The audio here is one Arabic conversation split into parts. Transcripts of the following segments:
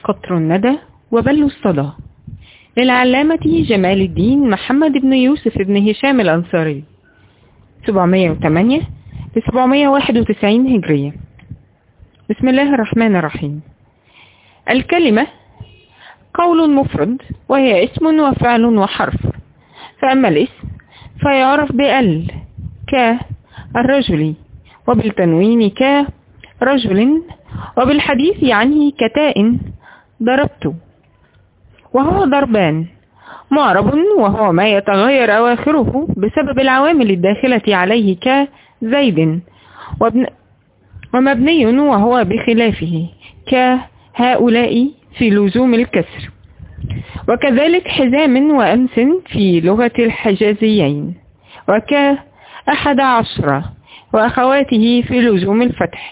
قطر الندى وبل الصدى للعلامة جمال الدين محمد بن يوسف بن هشام الأنصاري 708 ل 791 هجرية. بسم الله الرحمن الرحيم. الكلمة قول مفرد وهي اسم وفعل وحرف، فأما الاسم فيعرف بال كالرجل، وبالتنوين كرجل، وبالحديث عنه كتاء ضربت، وهو ضربان. معرب وهو ما يتغير أواخره بسبب العوامل الداخلة عليه كزيد، ومبني وهو بخلافه كهؤلاء في لزوم الكسر، وكذلك حزام وأمس في لغة الحجازيين، وك11 وأخواته في لزوم الفتح،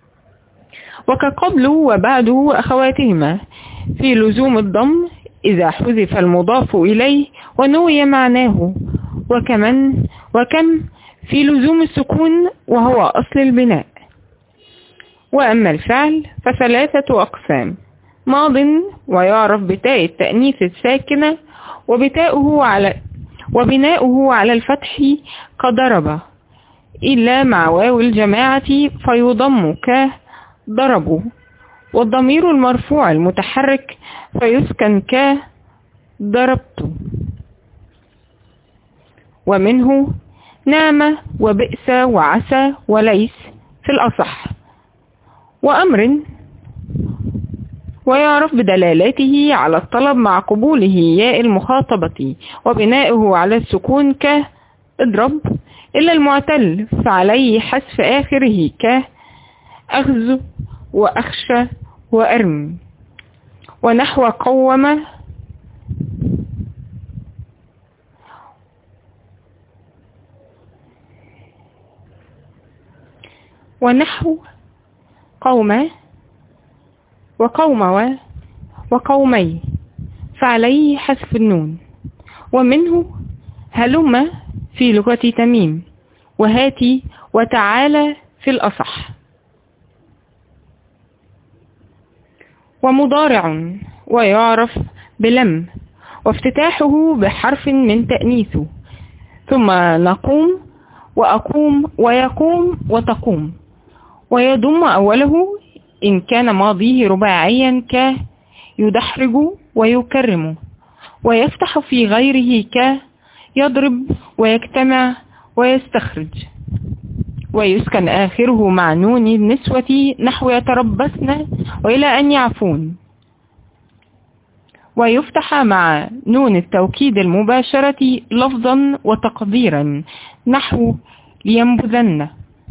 وكقبل وبعد أخواتهما في لزوم الضم إذا حذف المضاف إليه ونوي معناه، وكم في لزوم السكون وهو أصل البناء. وأما الفعل فثلاثة أقسام: ماض ويعرف بتاء التأنيث الساكنة وبناؤه على الفتح كضرب، إلا مع واو الجماعة فيضم كضربوا، والضمير المرفوع المتحرك فيسكن كضربت. ومنه نعم وبئس وعسى وليس في الأصح. وأمر ويعرف بدلالته على الطلب مع قبوله ياء المخاطبة وبناؤه على السكون كاضرب، إلا المعتل فعليه حذف آخره كأخذ وأخشى وأرم. ونحو قوم قوم وقوم وقومي فعليه حذف النون. ومنه هلم في لغة تميم، وهاتي وتعالى في الأصح. ومضارع ويعرف بلم وافتتاحه بحرف من تأنيث، ثم نقوم وأقوم ويقوم وتقوم، ويضم أوله إن كان ماضيه رباعيا كيدحرج ويكرم، ويفتح في غيره كيضرب ويجتمع ويستخرج، ويسكن آخره مع نون النسوة نحو يتربصن وإلى أن يعفون، ويفتح مع نون التوكيد المباشرة لفظا وتقديرا نحو لينبذن،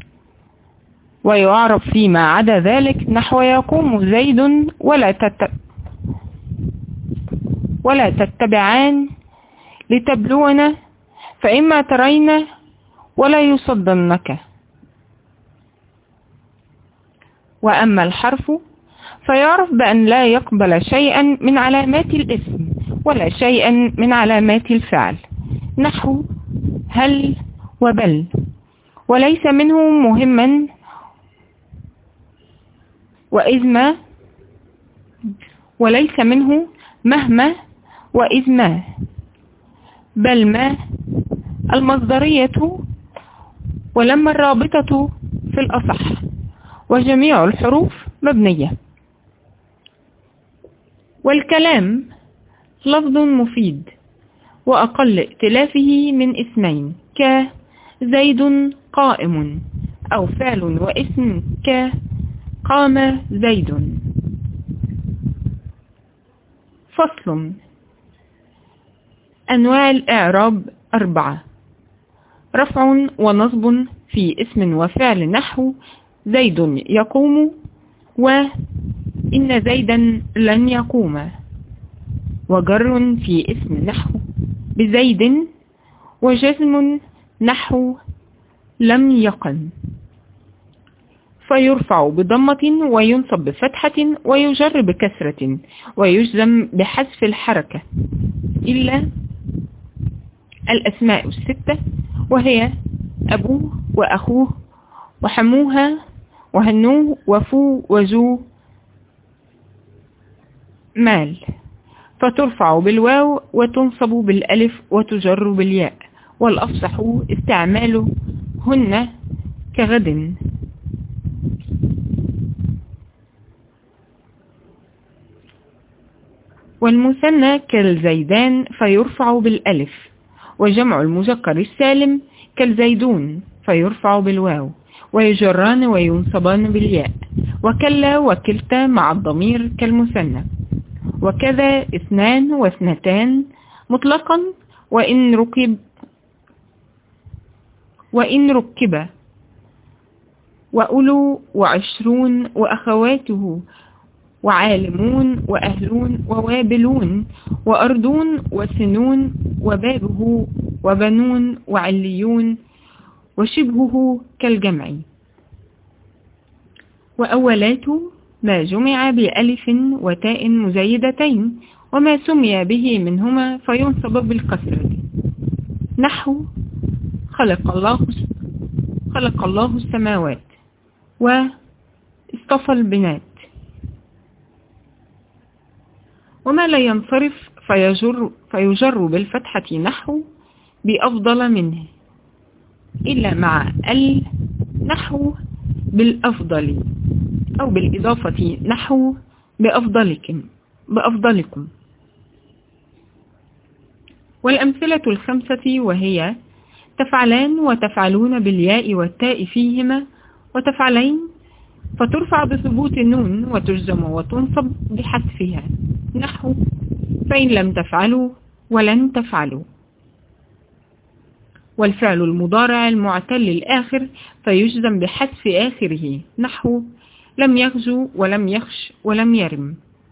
ويعرف فيما عدا ذلك نحو يقوم زيد ولا تتبعان لتبلون فإما ترين ولا يصدنك. وأما الحرف فيعرف بأن لا يقبل شيئا من علامات الاسم ولا شيئا من علامات الفعل نحو هل وبل، وليس منه مهما وإذ وليس منه مهما وإذ ما، بل ما المصدرية ولما الرابطة في الأصح، وجميع الحروف مبنية. والكلام لفظ مفيد وأقل ائتلافه من اسمين كزيد قائم، أو فعل واسم كقام زيد. فصل. أنواع الإعراب 4: رفع ونصب في اسم وفعل نحو زيد يقوم وإن زيدا لن يقوم، وجر في اسم نحو بزيد، وجزم نحو لم يقم، فيرفع بضمة وينصب بفتحة ويجر بكسرة ويجزم بحذف الحركة، إلا الأسماء الستة، وهي أبوه وأخوه وحموها وهنوه وفو وزو مال، فترفع بالواو وتنصب بالألف وتجر بالياء، والأفصح استعماله هن كغد. والمثنى كالزيدان فيرفع بالألف، وجمع المذكر السالم كالزيدون فيرفع بالواو، ويجران وينصبان بالياء، وكلا وكلتا مع الضمير كالمثنى، وكذا اثنان واثنتان مطلقا وإن ركب، وأولو وعشرون وأخواته، وعالمون وأهلون ووابلون وأرضون وسنون وبابه وبنون وعليون وشبهه كالجمع. وأولات ما جمع بألف وتاء مزيدتين، وما سمي به منهما فينصب بالكسرة، نحو خلق الله السماوات، واصطفى البنات. وما لا ينصرف فيجر بالفتحة، نحو بأفضل منه، إلا مع نحو بالأفضل، أو بالإضافة نحو بأفضلكم. والأمثلة الخمسة وهي تفعلان وتفعلون بالياء والتاء فيهما، وتفعلين فترفع بثبوت النون وتجزم وتنصب بحذفها، نحو فإن لم تفعلوا ولن تفعلوا. والفعل المضارع المعتل الآخر فيجزم بحذف آخره، نحو لم يغزو ولم يخش ولم يرم.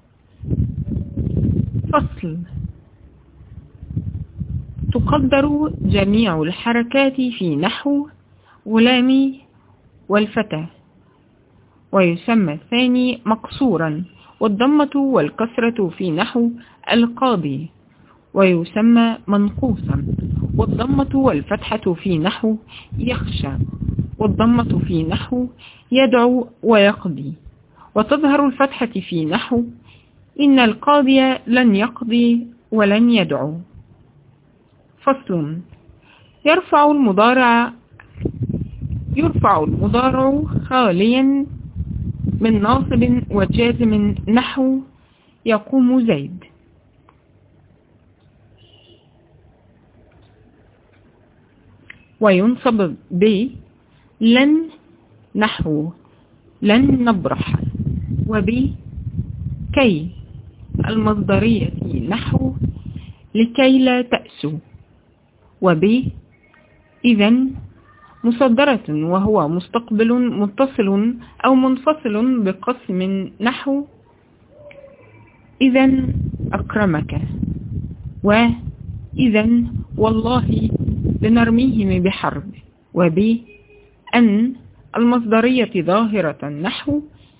فصل. تقدر جميع الحركات في نحو غلامي والفتى، ويسمى الثاني مقصورا، والضمة والكسرة في نحو القاضي، ويسمى منقوصا، والضمة والفتحة في نحو يخشى، والضمة في نحو يدعو ويقضي، وتظهر الفتحة في نحو إن القاضي لن يقضي ولن يدعو. فصل. يرفع المضارع خاليا من ناصب وجازم، نحو يقوم زيد. وينصب لن، نحو لن نبرح، كي المصدرية نحو لكي لا تأسوا، إذن مصدرة وهو مستقبل متصل أو منفصل بقسم، نحو إذن أكرمك، وإذن والله لنرميهم بحرب، أن المصدرية ظاهرة، نحو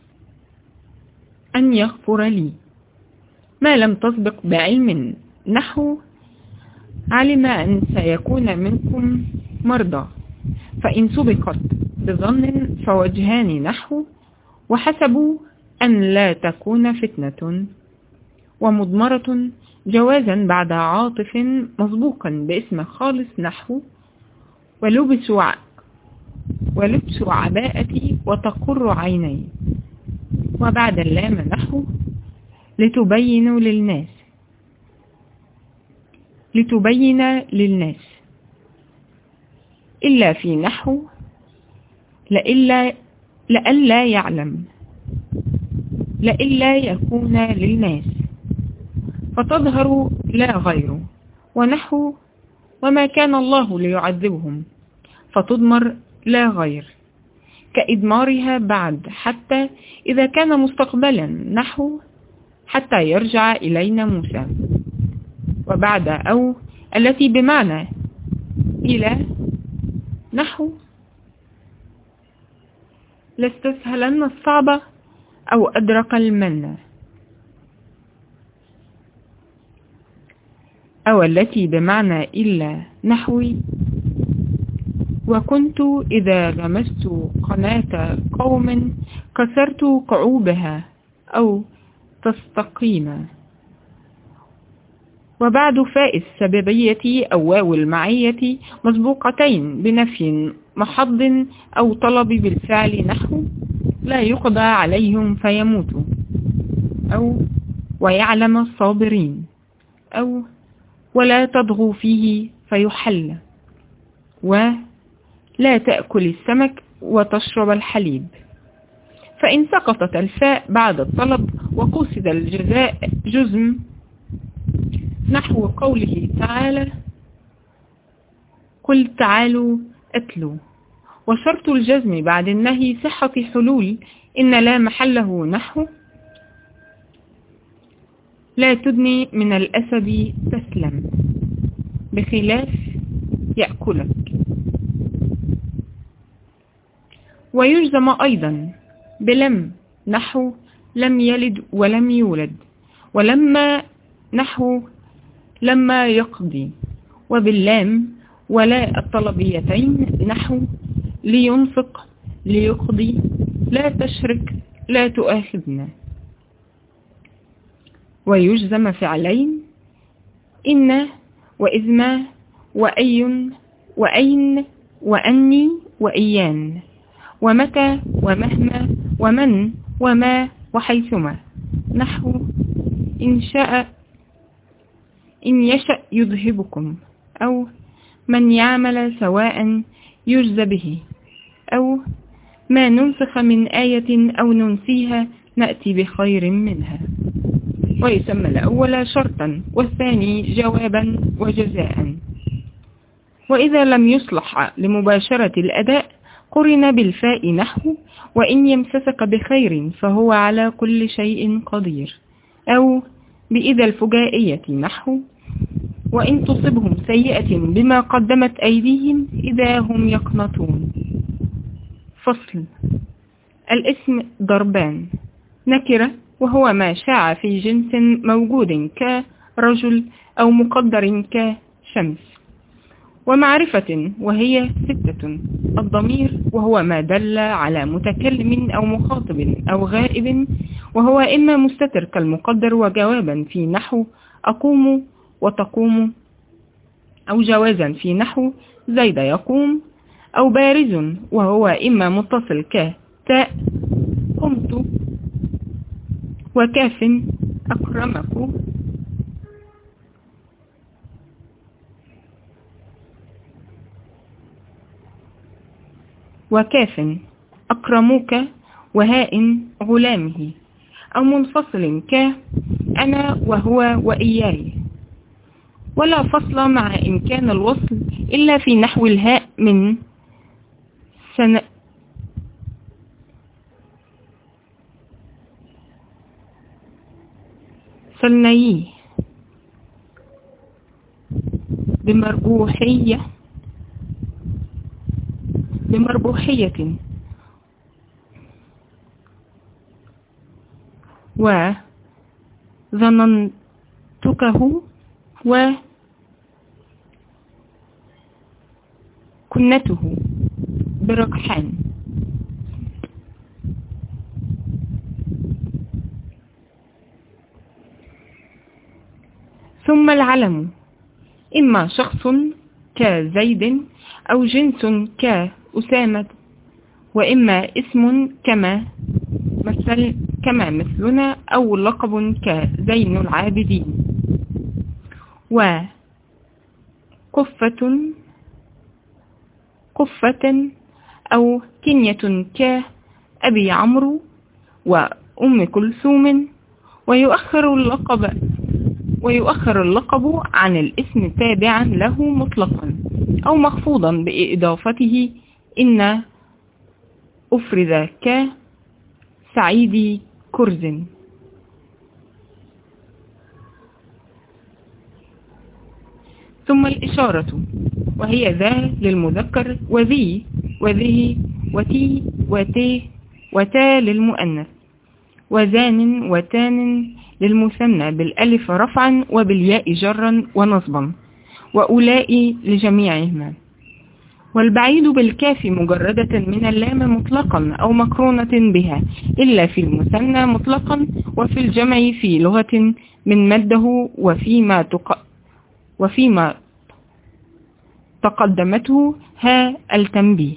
أن يغفر لي. ما لم تسبق بعلم، نحو علم أن سيكون منكم مرضى، فإن سبقت بظن فوجهان، نحو وحسبوا أن لا تكون فتنة. ومضمرة جوازا بعد عاطف مسبوقا باسم خالص، نحو ولبس عباءتي وتقر عيني. وبعد اللام، نحو لتبين للناس. إلا في نحو لئلا يعلم، لئلا يكون للناس، فتظهر لا غير. ونحو وما كان الله ليعذبهم، فتضمر لا غير، كإدمارها بعد حتى إذا كان مستقبلا، نحو حتى يرجع إلينا موسى. وبعد أو التي بمعنى إلى، نحو لاستسهلن الصعب أو أدرك المنى. أو التي بمعنى إلا، نحوي وكنت إذا غمست قناة قوم كسرت كعوبها، أو تستقيما. وبعد فاء السببية أو واو المعية مسبوقتين بنفي محض أو طلب بالفعل نحو لا يقضى عليهم فيموتوا، أو ويعلم الصابرين، أو ولا تضغوا فيه فيحل، ولا تأكل السمك وتشرب الحليب. فإن سقطت الفاء بعد الطلب وقصد الجزاء جزم نحو قوله تعالى قل تعالوا أتلوا، وشرط الجزم بعد النهي صحة حلول إن لا محله نحو لا تدني من الأسد تسلم، بخلاف يأكلك. ويجزم أيضا بلم نحو لم يلد ولم يولد، ولما نحو لما يقضي، وباللام ولا الطلبيتين نحو لينفق ليقضي لا تشرك لا تؤاخذنا. ويجزم فعلين إن وإذما وأي وأين وأني وإيان، ومتى ومهما ومن وما وحيثما نحو إن يشأ يذهبكم، أو من يعمل سواء يجزى به، أو ما ننسخ من آية أو ننسيها نأتي بخير منها. ويسمى الأول شرطا والثاني جوابا وجزاء. وإذا لم يصلح لمباشرة الأداء قرن بالفاء نحو وإن يمسسك بخير فهو على كل شيء قدير، أو بإذا الفجائية نحو وإن تصبهم سيئة بما قدمت أيديهم إذا هم يقنطون. فصل. الاسم ضربان: نكرة وهو ما شاع في جنس موجود كرجل أو مقدر كشمس، ومعرفة وهي 6: الضمير وهو ما دل على متكلم أو مخاطب أو غائب، وهو إما مستتر كالمقدر وجوابا في نحو أقوم وتقوم، أو جوازا في نحو زيد يقوم، أو بارز وهو إما متصل كتاء قمت، وكاف أكرمك، وكاف أكرموك، وهاء غلامه، أو منفصل كأنا وهو وإياي. ولا فصل مع إمكان الوصل إلا في نحو الهاء من سلنيه بمربوحية وظننتكه وكنته برقحان. ثم العلم إما شخص كزيد أو جنس كأسامة، وإما اسم كما مثلنا، أو لقب كزين العابدين. وقفة أو كنية كأبي عمرو وأم كلثوم. ويؤخر اللقب عن الاسم تابعا له مطلقا أو مخفوضا بإضافته إن أفرد كسعيد كرز. ثم الإشارة وهي ذا للمذكر، وذي وذه وتي وتيه وتا للمؤنث، وذان وتان للمثنى بالألف رفعا وبالياء جرا ونصبا، وأولاء لجميعهما. والبعيد بالكاف مجردة من اللام مطلقا أو مقرونة بها إلا في المثنى مطلقا وفي الجمع في لغة من مده وفيما تقدمته ها التنبيه.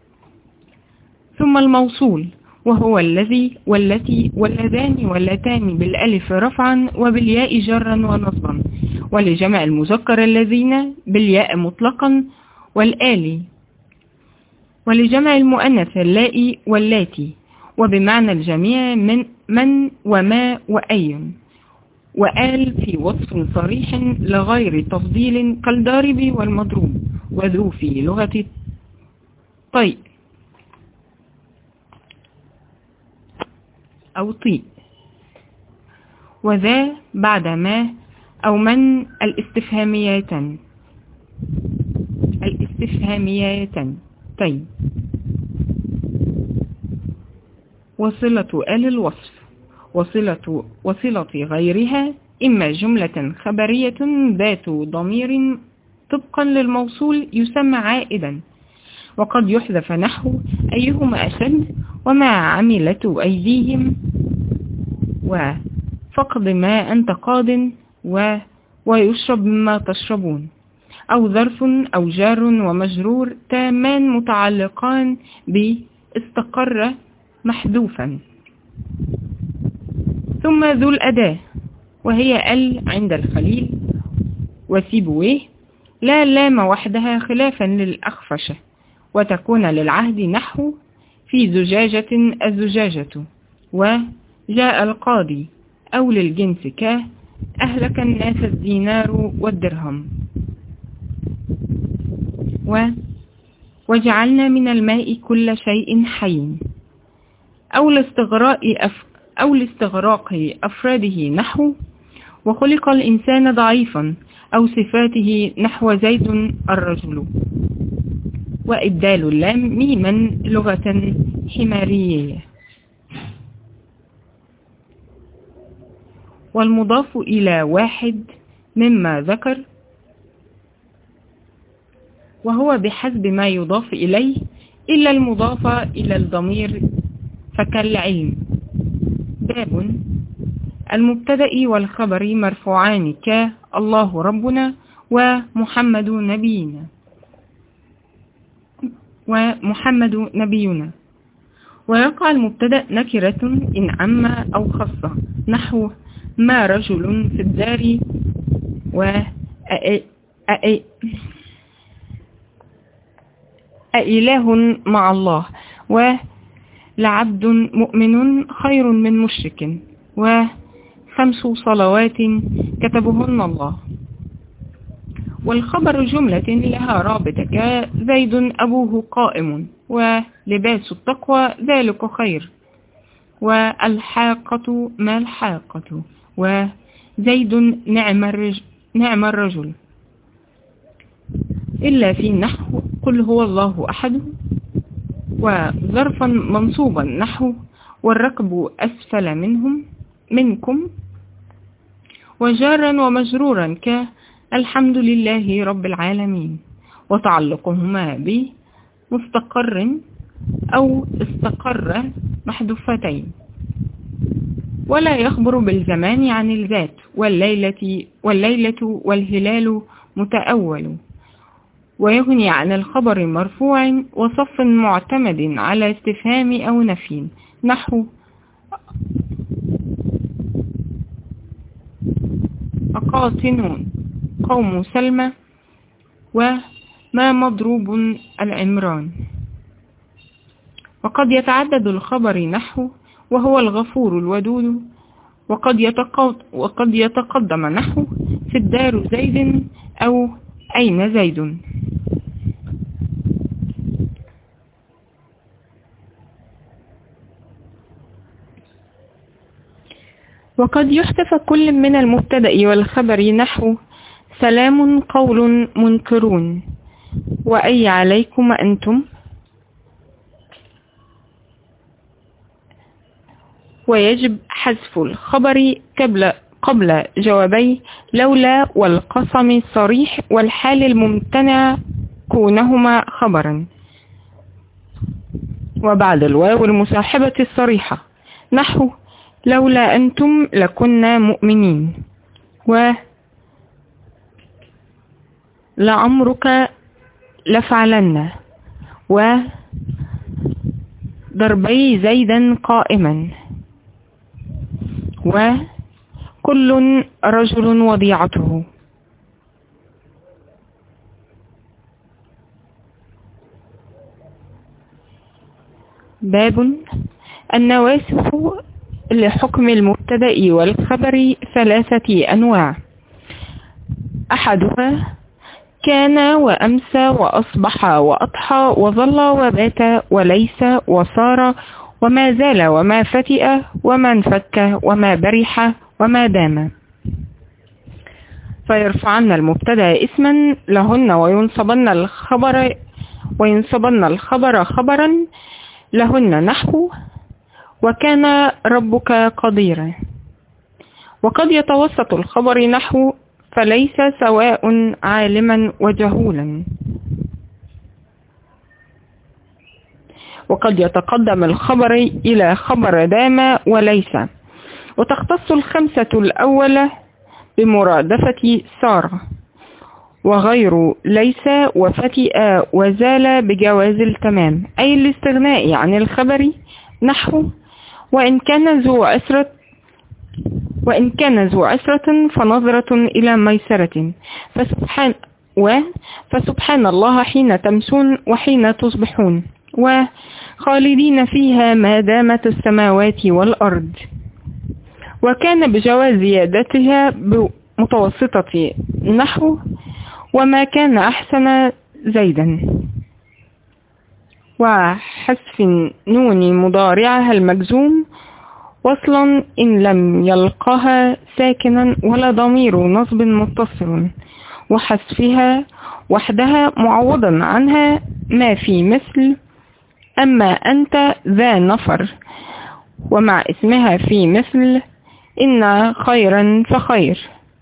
ثم الموصول وهو الذي والتي واللذان واللتان بالألف رفعا وبالياء جرا ونصبا، ولجمع المذكر الذين بالياء مطلقا والآلي، ولجمع المؤنث اللائي واللاتي، وبمعنى الجميع من وما وأي، وآل في وصف صريح لغير تفضيل كالضارب والمضروب، وذو في لغة طيء أو طيء، وذا بعد ما أو من الاستفهاميتان طيب. وصلة آل الوصف وصلة غيرها إما جملة خبرية ذات ضمير طبقا للموصول يسمى عائدا، وقد يحذف نحو أيهما أشد وما عملت أيديهم وفقد ما أنت قاد ويشرب مما تشربون، أو ظرف أو جار ومجرور تامان متعلقان باستقر محذوفا. ثم ذو الأداة وهي ال عند الخليل وسيبويه لا لام وحدها خلافا للأخفشة، وتكون للعهد نحو في زجاجة الزجاجة وجاء القاضي، أو للجنس أهلك الناس الدينار والدرهم، وجعلنا من الماء كل شيء حي، أو لاستغراق أفراده نحو وخلق الإنسان ضعيفا، أو صفاته نحو زيد الرجل، وإبدال اللام ميما لغة حمارية. والمضاف إلى واحد مما ذكر وهو بحسب ما يضاف إليه إلا المضاف إلى الضمير فكالعلم. باب المبتدأ والخبر مرفوعان كالله ربنا ومحمد نبينا، ويقع المبتدأ نكرة إن عم أو خص نحو ما رجل في الدار أإله مع الله ولعبد مؤمن خير من مشرك و5 صلوات كتبهن الله. والخبر جملة لها رابطة كزيد أبوه قائم، ولباس التقوى ذلك خير، والحاقة ما الحاقة، وزيد نعم الرجل، إلا في نحو قل هو الله أحد، وظرفا منصوبا نحو والركب أسفل منكم، وجارا ومجرورا كالحمد لله رب العالمين، وتعلقهما بمستقر أو استقر محذوفتين. ولا يخبر بالزمان عن الذات، والليلة والهلال متأول، ويغني عن الخبر مرفوع وصف معتمد على استفهام أو نفي نحو أقاطن قوم سلمى وما مضروب العمران. وقد يتعدد الخبر نحو وهو الغفور الودود، وقد يتقدم نحو في الدار زيد أو أين زيد. وقد يحذف كل من المبتدأ والخبر نحو سلام قول منكرون وأي عليكم أنتم، ويجب حذف الخبر قبل جوابي لولا والقسم الصريح والحال الممتنع كونهما خبرا. وبعد الواو المصاحبة الصريحة نحو لولا أنتم لكنا مؤمنين، ولعمرك لفعلن، وضربي زيدا قائما، وكل رجل وضيعته. باب النواسخ لحكم المبتدأ والخبر 3 أنواع: أحدها كان وأمسى وأصبح وأضحى وظل وبات وليس وصار وما زال وما فتئ وما انفك وما برح وما دام. فيرفعن المبتدأ اسما لهن وينصبن الخبر خبرا لهن نحو وكان ربك قديرا. وقد يتوسط الخبر نحو فليس سواء عالما وجهولا. وقد يتقدم الخبر إلى خبر دام وليس. وتختص الخمسة الأولى بمرادفة سار، وغير ليس وفتئ وزال بجواز التمام، أي الاستغناء عن الخبر نحو وإن كان ذو عسرة فنظرة إلى ميسرة، فسبحان الله حين تمسون وحين تصبحون، وخالدين فيها ما دامت السماوات والأرض. وكان بجواز زيادتها بمتوسطة نحو وما كان أحسن زيدا، وحذف نون مضارعها المجزوم وصلا إن لم يلقها ساكنا ولا ضمير نصب متصل، وحذفها وحدها معوضا عنها ما في مثل أما أنت ذا نفر، ومع اسمها في مثل إن خيرا فخير،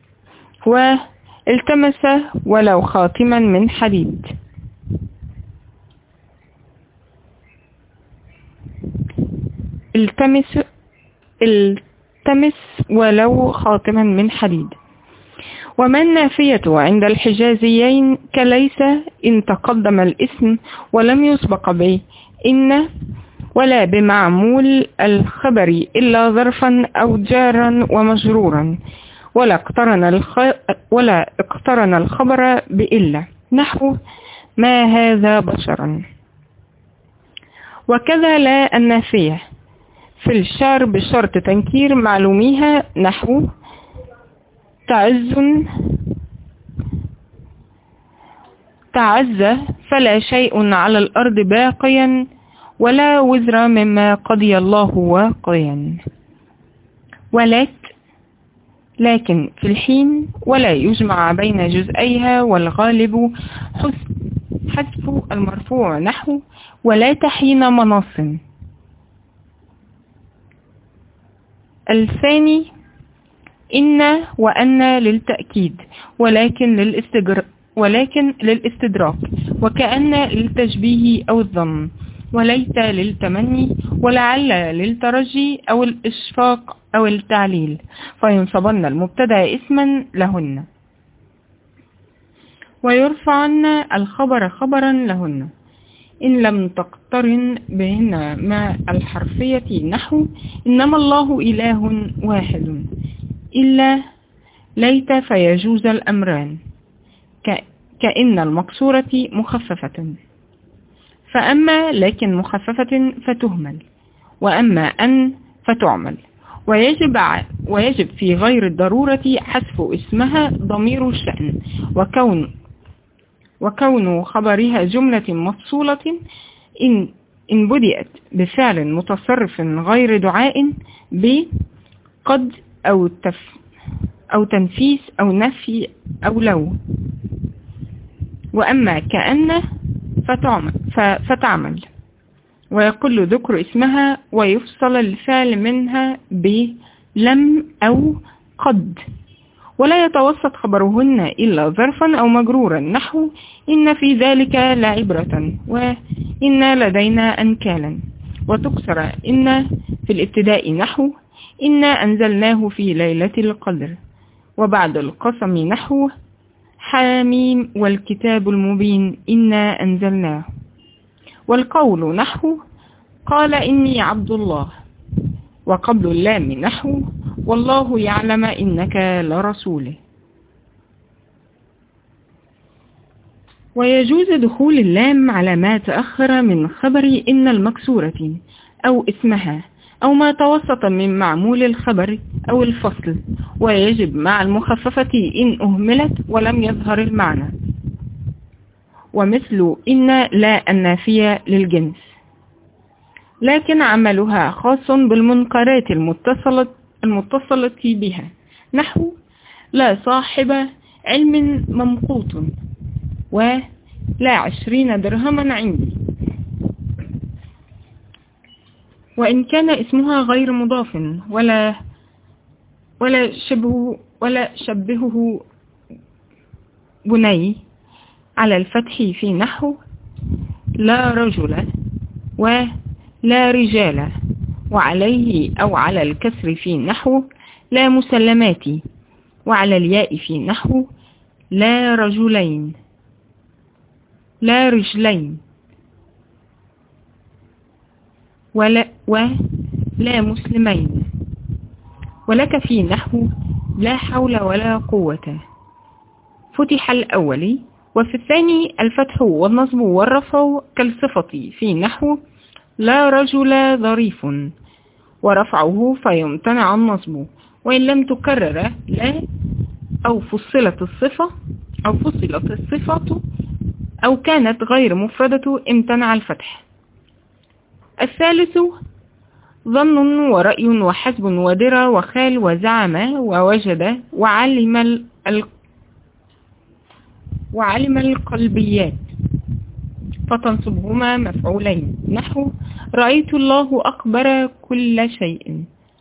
والتمس ولو خاتما من حديد. التمس ولو خاتما من حديد. وما النافية عند الحجازيين كليس إن تقدم الاسم ولم يسبق به إن ولا بمعمول الخبر إلا ظرفا أو جارا ومجرورا، ولا اقترن الخبر بإلا نحو ما هذا بشرا. وكذا لا النافية في الشعر بشرط تنكير معلوميها نحو تعز فلا شيء على الأرض باقيا ولا وزر مما قضي الله واقيا. لكن في الحين ولا يجمع بين جزئيها، والغالب حذف المرفوع نحو ولا تحين مناص. الثاني إن وأن للتأكيد ولكن للاستدراك، وكأن للتشبيه أو الظن، وليت للتمني، ولعل للترجي أو الإشفاق أو التعليل، فينصبن المبتدأ اسما لهن. ويرفعن الخبر خبرا لهن إن لم تقترن بهن مع الحرفية نحو إنما الله إله واحد، إلا ليت فيجوز الأمران، كإن المقصورة مخففة، فأما لكن مخففة فتهمل، وأما أن فتعمل. ويجب في غير الضرورة حذف اسمها ضمير الشأن، وكون خبرها جملة مفصولة إن بدأت بفعل متصرف غير دعاء بقد أو تنفيس أو نفي أو لو. وأما كأن فتعمل، ويقل ذكر اسمها ويفصل الفعل منها بلم أو قد، ولا يتوسط خبرهن إلا ظرفا أو مجرورا، نحو إن في ذلك لعبرة، وإن لدينا أنكالا. وتكسر إن في الابتداء، نحو إنا أنزلناه في ليلة القدر. وبعد القسم، نحو حاميم والكتاب المبين إنا أنزلناه. والقول، نحو قال إني عبد الله. وقبل اللام، نحو والله يعلم إنك لرسوله. ويجوز دخول اللام على ما تأخر من خبر إن المكسورة أو اسمها، أو ما توسط من معمول الخبر أو الفصل، ويجب مع المخففة إن أهملت ولم يظهر المعنى، ومثل إن لا النافية للجنس، لكن عملها خاص بالمنكرات المتصلة بها، نحو لا صاحب علم ممقوت، ولا 20 درهما عندي. وإن كان اسمها غير مضاف ولا شبهه بني على الفتح في نحو لا رجل ولا رجال، وعليه أو على الكسر في نحو لا مسلمات، وعلى الياء في نحو لا رجلين لا رجلين، ولا مسلمين. ولك في نحو لا حول ولا قوة، فتح الأول، وفي الثاني الفتح والنصب والرفع كالصفة في نحو لا رجل ظريف، ورفعه فيمتنع النصب، وإن لم تكرر لا أو فصلت الصفة أو كانت غير مفردة امتنع الفتح. الثالث ظن ورأي وحسب ودرى وخال وزعم ووجد وعلم القلبيات، فتنصبهما مفعولين، نحو رأيت الله أكبر كل شيء.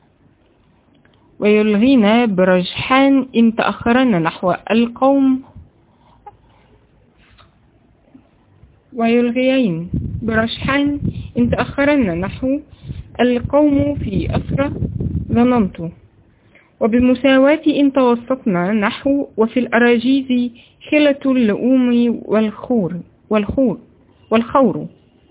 ويلغين برجحان إن تأخرن نحو القوم، ويلغين برجحان إن تأخرن نحو القوم في أسرى ظننت. وبمساواة إن توسطنا نحو وفي الأراجيز خلة اللؤوم والخور.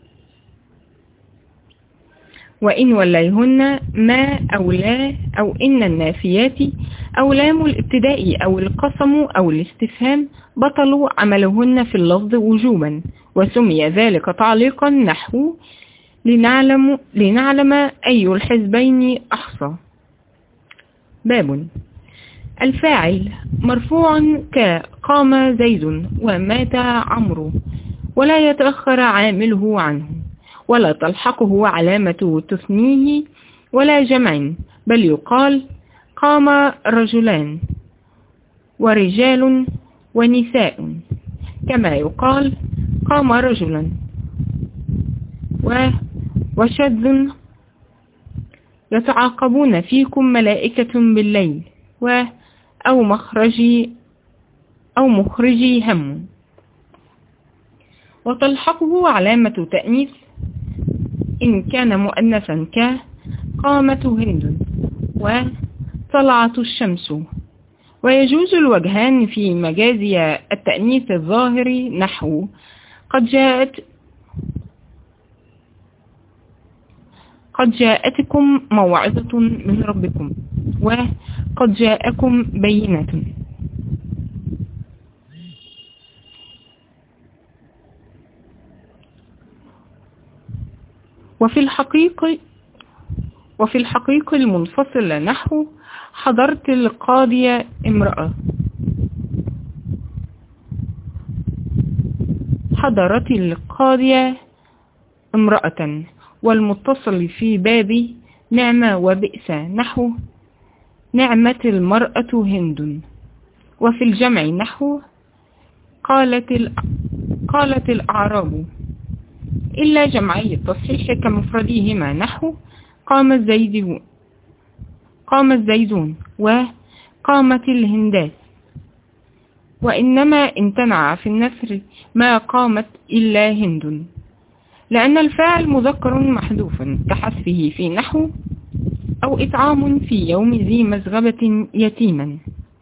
وإن وليهن ما أو لا أو إن النافيات أو لام الابتداء أو القسم أو الاستفهام بطلوا عملهن في اللفظ وجوبا، وسمي ذلك تعليقا، نحو لنعلم أي الحزبين أحصى. باب الفاعل مرفوع كقام زيد ومات عمرو، ولا يتأخر عامله عنه، ولا تلحقه علامة تثنيه ولا جمع، بل يقال قام رجلان ورجال ونساء، كما يقال قام رجلا. وشذ يتعاقبون فيكم ملائكة بالليل، أو مخرجي هم، وتلحقه علامة تأنيث إن كان مؤنثا كقامت هند وطلعت الشمس. ويجوز الوجهان في مجازي التأنيث الظاهر، نحو قد جاءتكم موعظة من ربكم، وقد جاءكم بينة. وفي الحقيقة المنفصل، نحو حضرت القاضية امرأة، حضرت القاضية امرأة. والمتصل في باب نعمة وبئس، نحو نعمة المرأة هند. وفي الجمع، نحو قالت الأعراب، إلا جمعي التصحيح كمفرديهما، نحو قام الزيدون قامت الهندات، وإنما امتنع في النثر ما قامت إلا هند، لأن الفاعل مذكر محذوف كحذفه في نحو أو إطعام في يوم ذي مزغبة يتيما،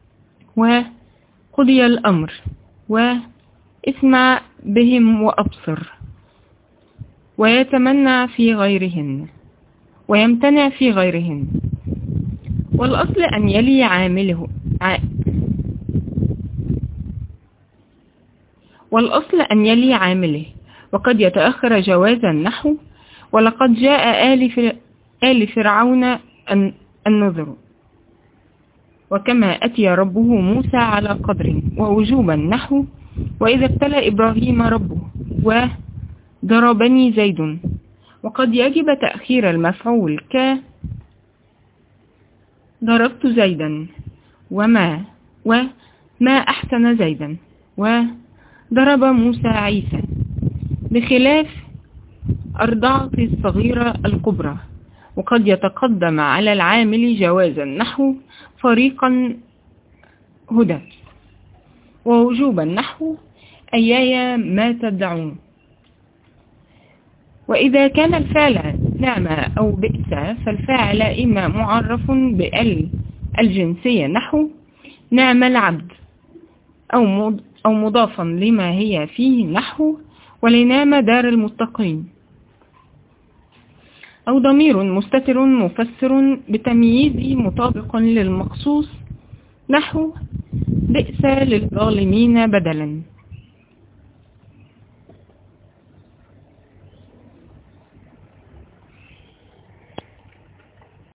وقضي الأمر، واسمع بهم وأبصر، ويتمنع في غيرهن ويمتنع في غيرهن. والأصل أن يلي عامله وقد يتأخر جواز النحو. ولقد جاء آل فرعون النذر، وكما أتي ربه موسى على قدر، ووجوب النحو وإذا ابتلى إبراهيم ربه، وضربني زيد. وقد يجب تأخير المفعول ضربت زيدا، وما أحسن زيدا، وضرب موسى عيسى، بخلاف أرضعت الصغيرة الكبرى. وقد يتقدم على العامل جواز النحو فريقا هدى، ووجوب النحو أياي ما تدعون. وإذا كان الفعل نعم أو بئس فالفاعل إما معرف بال الجنسية نحو نعم العبد، أو مضافا لما هي فيه نحو ولنام دار المتقين، أو ضمير مستتر مفسر بتمييز مطابق للمخصوص نحو بئس للظالمين بدلا.